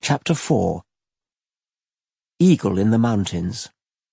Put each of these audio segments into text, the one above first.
Chapter 4. Eagle in the Mountains.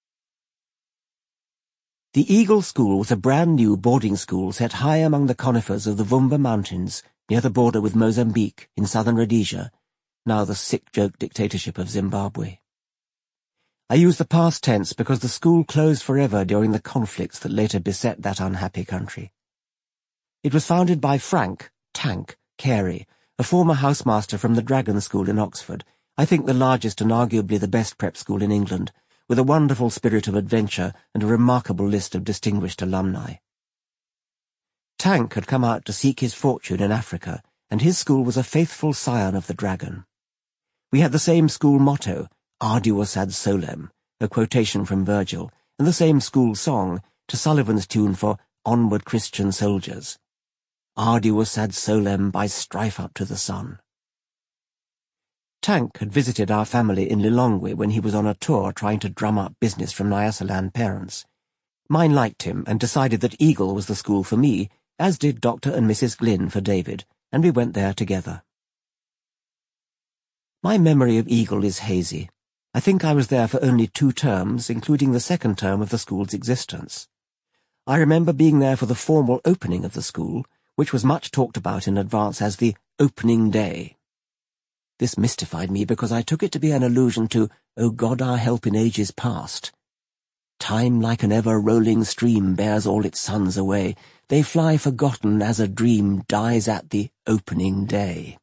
The Eagle School was a brand-new boarding school set high among the conifers of the Vumba Mountains, near the border with Mozambique, in southern Rhodesia, now the sick-joke dictatorship of Zimbabwe. I use the past tense because the school closed forever during the conflicts that later beset that unhappy country. It was founded by Frank Tank Carey, a former housemaster from the Dragon School in Oxford, I think the largest and arguably the best prep school in England, with a wonderful spirit of adventure and a remarkable list of distinguished alumni. Tank had come out to seek his fortune in Africa, and his school was a faithful scion of the Dragon. We had the same school motto, Arduus ad solem, a quotation from Virgil, and the same school song, to Sullivan's tune for Onward Christian Soldiers. Arduus ad solem, by strife up to the sun. Tank had visited our family in Lilongwe when he was on a tour trying to drum up business from Nyasaland parents. Mine liked him and decided that Eagle was the school for me, as did Dr. and Mrs. Glynn for David, and we went there together. My memory of Eagle is hazy. I think I was there for only 2 terms, including the second term of the school's existence. I remember being there for the formal opening of the school, which was much talked about in advance as the opening day. This mystified me because I took it to be an allusion to O God our help in ages past. Time like an ever-rolling stream bears all its sons away. They fly forgotten as a dream dies at the opening day.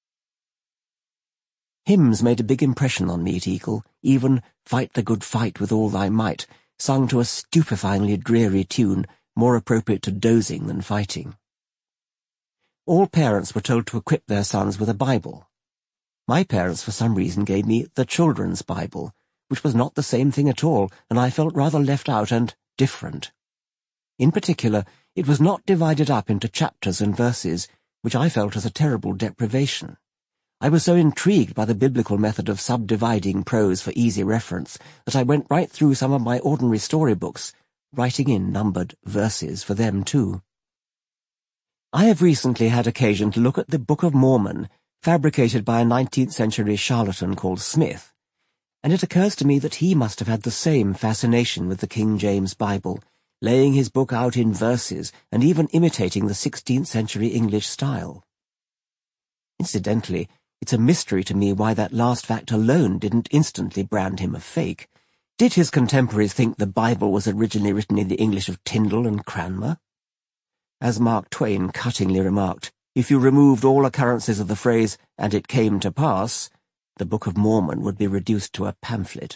Hymns made a big impression on me at Eagle, even Fight the Good Fight with All Thy Might, sung to a stupefyingly dreary tune, more appropriate to dozing than fighting. All parents were told to equip their sons with a Bible. My parents for some reason gave me the Children's Bible, which was not the same thing at all, and I felt rather left out and different. In particular, it was not divided up into chapters and verses, which I felt as a terrible deprivation. I was so intrigued by the biblical method of subdividing prose for easy reference that I went right through some of my ordinary storybooks, writing in numbered verses for them too. I have recently had occasion to look at the Book of Mormon, fabricated by a 19th-century charlatan called Smith, and it occurs to me that he must have had the same fascination with the King James Bible, laying his book out in verses and even imitating the 16th-century English style. Incidentally, it's a mystery to me why that last fact alone didn't instantly brand him a fake. Did his contemporaries think the Bible was originally written in the English of Tyndall and Cranmer? As Mark Twain cuttingly remarked, if you removed all occurrences of the phrase, "and it came to pass," the Book of Mormon would be reduced to a pamphlet.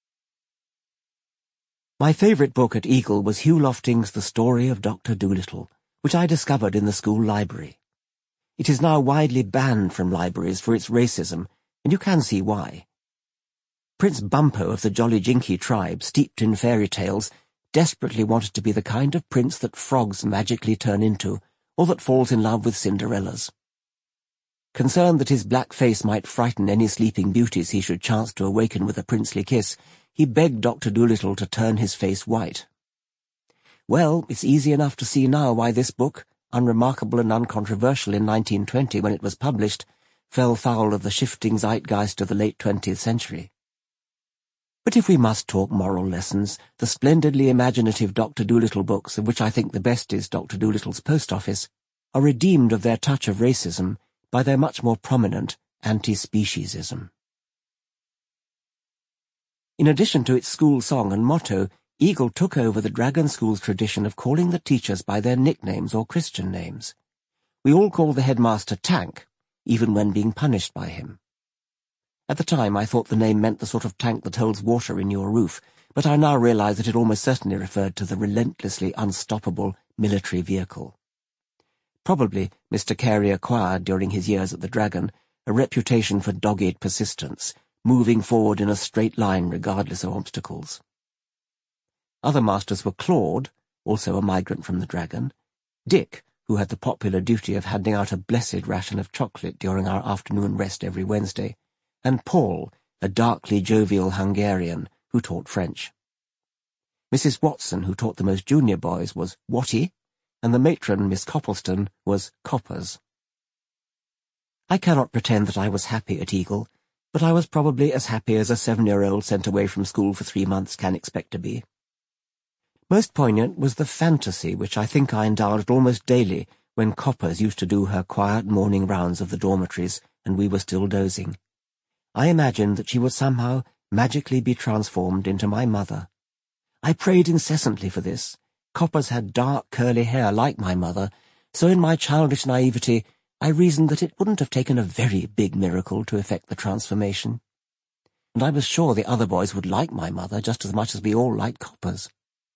My favourite book at Eagle was Hugh Lofting's The Story of Dr. Dolittle, which I discovered in the school library. It is now widely banned from libraries for its racism, and you can see why. Prince Bumpo of the Jolly Jinky tribe, steeped in fairy tales, desperately wanted to be the kind of prince that frogs magically turn into, or that falls in love with Cinderella's. Concerned that his black face might frighten any sleeping beauties he should chance to awaken with a princely kiss, he begged Dr. Dolittle to turn his face white. Well, it's easy enough to see now why this book, unremarkable and uncontroversial in 1920 when it was published, fell foul of the shifting zeitgeist of the late 20th century. But if we must talk moral lessons, the splendidly imaginative Dr. Dolittle books, of which I think the best is Dr. Dolittle's Post Office, are redeemed of their touch of racism by their much more prominent anti-speciesism. In addition to its school song and motto, Eagle took over the Dragon School's tradition of calling the teachers by their nicknames or Christian names. We all called the headmaster Tank, even when being punished by him. At the time I thought the name meant the sort of tank that holds water in your roof, but I now realize that it almost certainly referred to the relentlessly unstoppable military vehicle. Probably Mr. Carey acquired, during his years at the Dragon, a reputation for dogged persistence, moving forward in a straight line regardless of obstacles. Other masters were Claude, also a migrant from the Dragon, Dick, who had the popular duty of handing out a blessed ration of chocolate during our afternoon rest every Wednesday, and Paul, a darkly jovial Hungarian, who taught French. Mrs. Watson, who taught the most junior boys, was Watty, and the matron, Miss Coppleston, was Coppers. I cannot pretend that I was happy at Eagle. but I was probably as happy as a 7-year-old sent away from school for 3 months can expect to be. Most poignant was the fantasy which I think I indulged almost daily when Coppers used to do her quiet morning rounds of the dormitories and we were still dozing. I imagined that she would somehow magically be transformed into my mother. I prayed incessantly for this. Coppers had dark curly hair like my mother, so in my childish naivety I reasoned that it wouldn't have taken a very big miracle to effect the transformation. And I was sure the other boys would like my mother just as much as we all liked Coppers.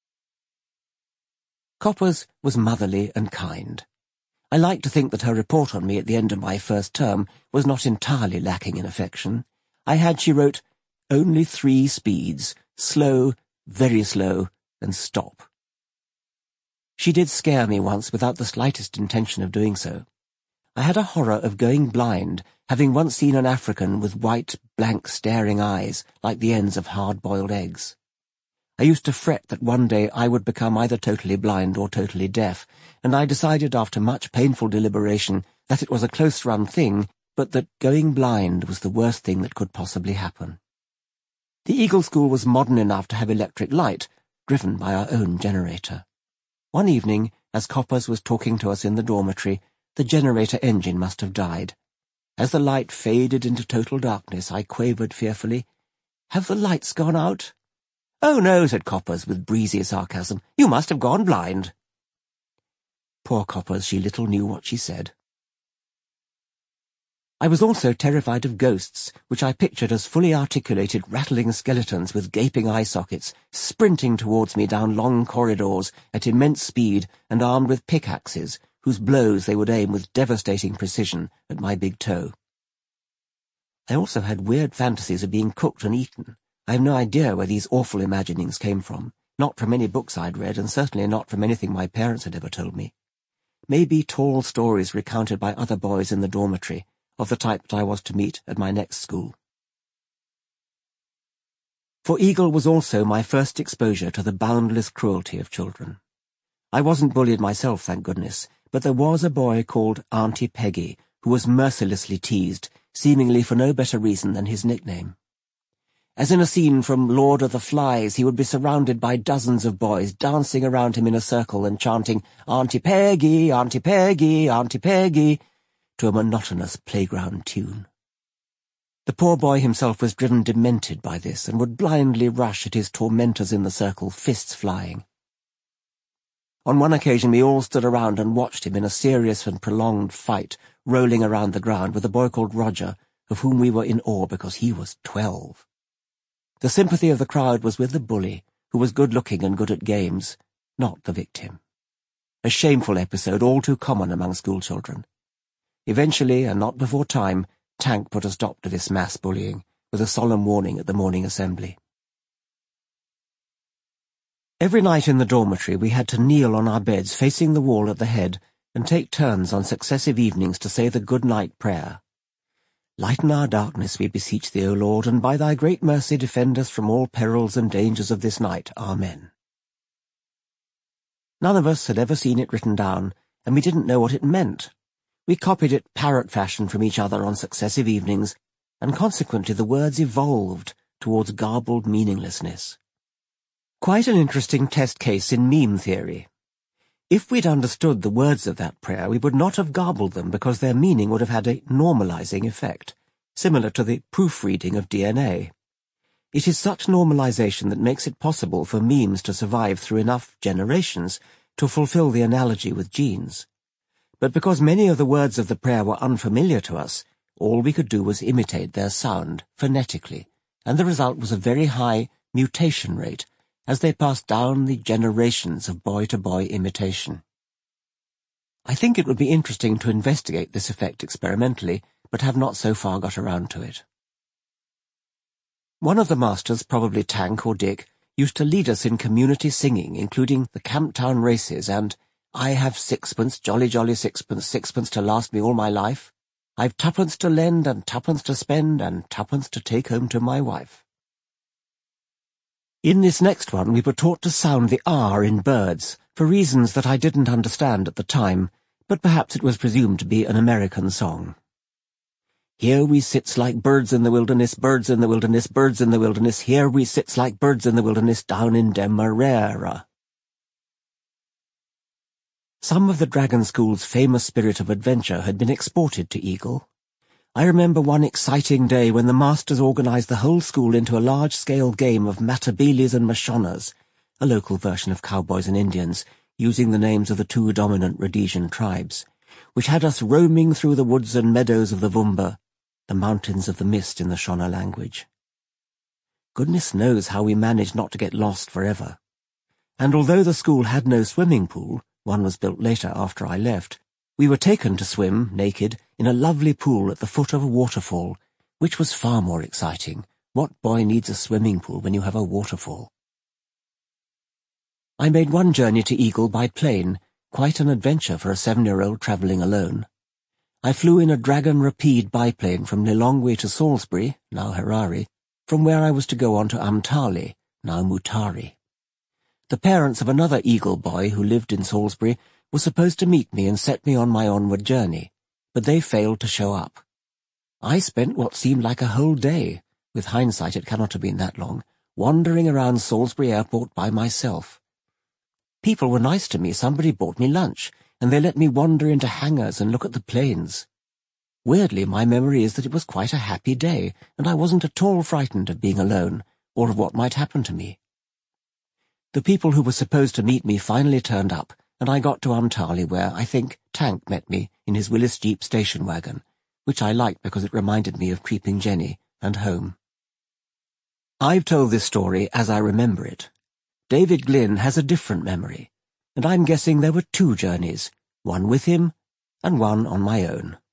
Coppers was motherly and kind. I like to think that her report on me at the end of my first term was not entirely lacking in affection. I had, she wrote, only 3 speeds: slow, very slow, and stop. She did scare me once without the slightest intention of doing so. I had a horror of going blind, having once seen an African with white, blank, staring eyes like the ends of hard-boiled eggs. I used to fret that one day I would become either totally blind or totally deaf, and I decided after much painful deliberation that it was a close-run thing, but that going blind was the worst thing that could possibly happen. The Eagle School was modern enough to have electric light, driven by our own generator. One evening, as Coppers was talking to us in the dormitory, the generator engine must have died. As the light faded into total darkness, I quavered fearfully, "Have the lights gone out?" "Oh, no," said Coppers with breezy sarcasm. "You must have gone blind." Poor Coppers, she little knew what she said. I was also terrified of ghosts, which I pictured as fully articulated rattling skeletons with gaping eye sockets, sprinting towards me down long corridors at immense speed and armed with pickaxes, whose blows they would aim with devastating precision at my big toe. I also had weird fantasies of being cooked and eaten. I have no idea where these awful imaginings came from, not from any books I'd read, and certainly not from anything my parents had ever told me. Maybe tall stories recounted by other boys in the dormitory, of the type that I was to meet at my next school. For Eagle was also my first exposure to the boundless cruelty of children. I wasn't bullied myself, thank goodness, but there was a boy called Auntie Peggy who was mercilessly teased, seemingly for no better reason than his nickname. As in a scene from Lord of the Flies, he would be surrounded by dozens of boys dancing around him in a circle and chanting, "Auntie Peggy, Auntie Peggy, Auntie Peggy," to a monotonous playground tune. The poor boy himself was driven demented by this and would blindly rush at his tormentors in the circle, fists flying. On one occasion we all stood around and watched him in a serious and prolonged fight, rolling around the ground with a boy called Roger, of whom we were in awe because he was 12. The sympathy of the crowd was with the bully, who was good-looking and good at games, not the victim. A shameful episode all too common among schoolchildren. Eventually, and not before time, Tank put a stop to this mass bullying, with a solemn warning at the morning assembly. Every night in the dormitory we had to kneel on our beds facing the wall at the head and take turns on successive evenings to say the good-night prayer. Lighten our darkness, we beseech thee, O Lord, and by thy great mercy defend us from all perils and dangers of this night. Amen. None of us had ever seen it written down, and we didn't know what it meant. We copied it parrot fashion from each other on successive evenings, and consequently the words evolved towards garbled meaninglessness. Quite an interesting test case in meme theory. If we'd understood the words of that prayer, we would not have garbled them because their meaning would have had a normalizing effect, similar to the proofreading of DNA. It is such normalization that makes it possible for memes to survive through enough generations to fulfill the analogy with genes. But because many of the words of the prayer were unfamiliar to us, all we could do was imitate their sound, phonetically, and the result was a very high mutation rate, as they passed down the generations of boy-to-boy imitation. I think it would be interesting to investigate this effect experimentally, but have not so far got around to it. One of the masters, probably Tank or Dick, used to lead us in community singing, including the Camptown races and "I have sixpence, jolly jolly sixpence, sixpence to last me all my life. I've twopence to lend and twopence to spend and twopence to take home to my wife." In this next one we were taught to sound the R in birds, for reasons that I didn't understand at the time, but perhaps it was presumed to be an American song. Here we sits like birds in the wilderness, birds in the wilderness, birds in the wilderness. Here we sits like birds in the wilderness down in Demerara. Some of the Dragon School's famous spirit of adventure had been exported to Eagle. I remember one exciting day when the masters organised the whole school into a large-scale game of Matabeles and Mashonas, a local version of cowboys and Indians, using the names of the two dominant Rhodesian tribes, which had us roaming through the woods and meadows of the Vumba, the mountains of the mist in the Shona language. Goodness knows how we managed not to get lost forever. And although the school had no swimming pool, one was built later after I left, we were taken to swim, naked, in a lovely pool at the foot of a waterfall, which was far more exciting. What boy needs a swimming pool when you have a waterfall? I made one journey to Eagle by plane, quite an adventure for a 7-year-old travelling alone. I flew in a Dragon Rapide biplane from Lilongwe to Salisbury, now Harare, from where I was to go on to Amtali, now Mutari. The parents of another Eagle boy who lived in Salisbury were supposed to meet me and set me on my onward journey, but they failed to show up. I spent what seemed like a whole day, with hindsight it cannot have been that long, wandering around Salisbury Airport by myself. People were nice to me, somebody bought me lunch, and they let me wander into hangars and look at the planes. Weirdly, my memory is that it was quite a happy day, and I wasn't at all frightened of being alone, or of what might happen to me. The people who were supposed to meet me finally turned up, and I got to Amtali where, I think, Tank met me in his Willis Jeep station wagon, which I liked because it reminded me of Creeping Jenny and home. I've told this story as I remember it. David Glynn has a different memory, and I'm guessing there were 2 journeys, one with him and one on my own.